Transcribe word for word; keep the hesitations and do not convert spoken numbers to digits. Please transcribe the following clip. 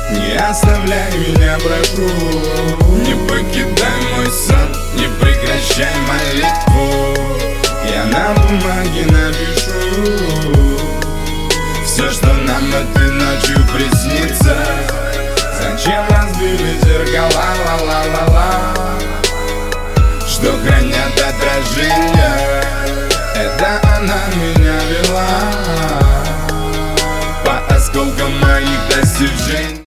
Не оставляй меня, прошу. Не покидай мой сон, не прекращай молитву. Я на бумаге напишу все, что нам этой ночью приснится. Зачем разбили зеркала, ла-ла-ла-ла, что хранят отражения? Это она меня вела по осколкам моих достижений.